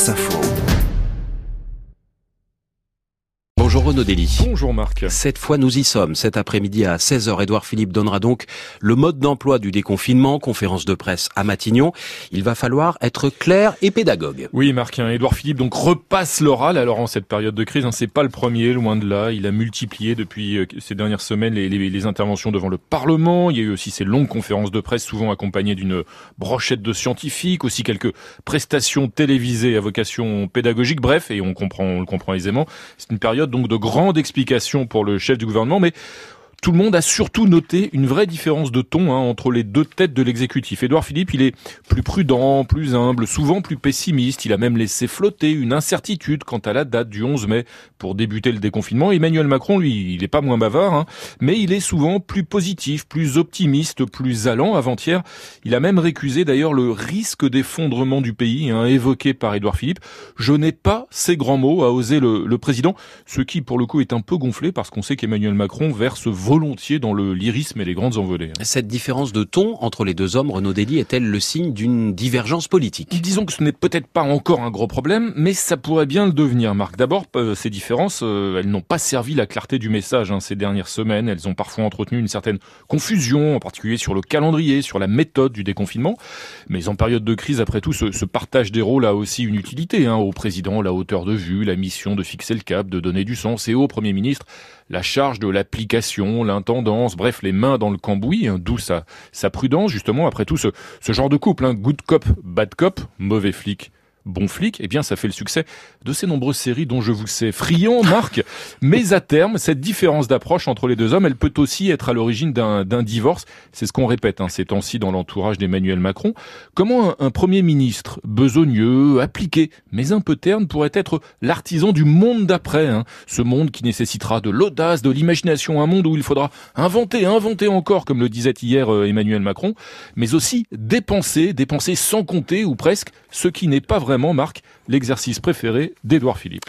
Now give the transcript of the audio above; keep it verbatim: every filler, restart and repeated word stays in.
France Info. Bonjour Renaud Dely. Bonjour Marc. Cette fois nous y sommes. Cet après-midi à seize heures, Édouard Philippe donnera donc le mode d'emploi du déconfinement, conférence de presse à Matignon. Il va falloir être clair et pédagogue. Oui Marc, hein, Édouard Philippe donc repasse l'oral. Alors en cette période de crise, hein, c'est pas le premier, loin de là. Il a multiplié depuis euh, ces dernières semaines les, les, les interventions devant le Parlement. Il y a eu aussi ces longues conférences de presse, souvent accompagnées d'une brochette de scientifiques, aussi quelques prestations télévisées à vocation pédagogique. Bref, et on comprend, on le comprend aisément, c'est une période donc de grande explication pour le chef du gouvernement, mais tout le monde a surtout noté une vraie différence de ton hein, entre les deux têtes de l'exécutif. Édouard Philippe, il est plus prudent, plus humble, souvent plus pessimiste. Il a même laissé flotter une incertitude quant à la date du onze mai pour débuter le déconfinement. Emmanuel Macron, lui, il est pas moins bavard, hein, mais il est souvent plus positif, plus optimiste, plus allant. Avant-hier, il a même récusé d'ailleurs le risque d'effondrement du pays, hein, évoqué par Édouard Philippe. Je n'ai pas ces grands mots, a osé le, le président, ce qui pour le coup est un peu gonflé parce qu'on sait qu'Emmanuel Macron verse volontiers dans le lyrisme et les grandes envolées. Cette différence de ton entre les deux hommes, Renaud Dely, est-elle le signe d'une divergence politique ? Disons que ce n'est peut-être pas encore un gros problème, mais ça pourrait bien le devenir, Marc. D'abord, euh, ces différences, euh, elles n'ont pas servi la clarté du message hein, ces dernières semaines. Elles ont parfois entretenu une certaine confusion, en particulier sur le calendrier, sur la méthode du déconfinement. Mais en période de crise, après tout, ce, ce partage des rôles a aussi une utilité. Hein, au président, la hauteur de vue, la mission de fixer le cap, de donner du sens, et au Premier ministre, la charge de l'application, l'intendance, bref, les mains dans le cambouis, hein, d'où sa, sa prudence, justement, après tout, ce, ce genre de couple, hein, good cop, bad cop, mauvais flic, bon flic, eh bien, ça fait le succès de ces nombreuses séries dont je vous sais friand, Marc. Mais à terme, cette différence d'approche entre les deux hommes, elle peut aussi être à l'origine d'un, d'un divorce. C'est ce qu'on répète hein, ces temps-ci dans l'entourage d'Emmanuel Macron. Comment un, un Premier ministre besogneux, appliqué, mais un peu terne, pourrait être l'artisan du monde d'après, hein, ce monde qui nécessitera de l'audace, de l'imagination, un monde où il faudra inventer, inventer encore, comme le disait hier euh, Emmanuel Macron, mais aussi dépenser, dépenser sans compter, ou presque, ce qui n'est pas vraiment, Marc, l'exercice préféré d'Édouard Philippe.